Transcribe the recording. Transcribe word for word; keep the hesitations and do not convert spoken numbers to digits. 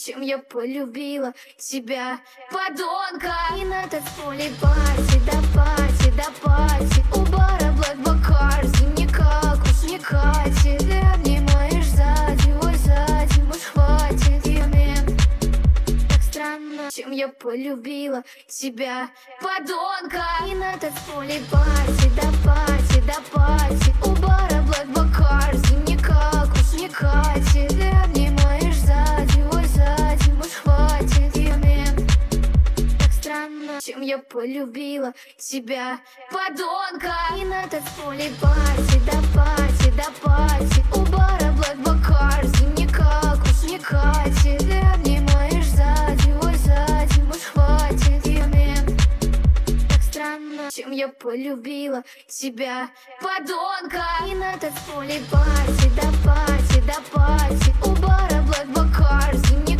Чем я полюбила тебя, подонка. И на танцполе пати, да пати, да пати. У бара Black Bacardi, никак уж не катит. Ты обнимаешь сзади, ой, сзади, уж хватит. И мне так странно, чем я полюбила тебя, подонка. И на танцполе пати, да пати, да пати. У бара Black Bacardi, никак уж не катит. Ты обнимаешь сзади, ой, сзади, уж хватит. И мне так странно, чем я полюбила тебя, подонка. И на танцполе пати, да пати, да пати. У бара Black Bacardi, никак уж не катит. Ты обнимаешь сзади, ой, сзади, уж хватит. И мне так странно, чем я полюбила тебя, подонка. И на танцполе пати, да пати, да пати. У бара Black Bacardi,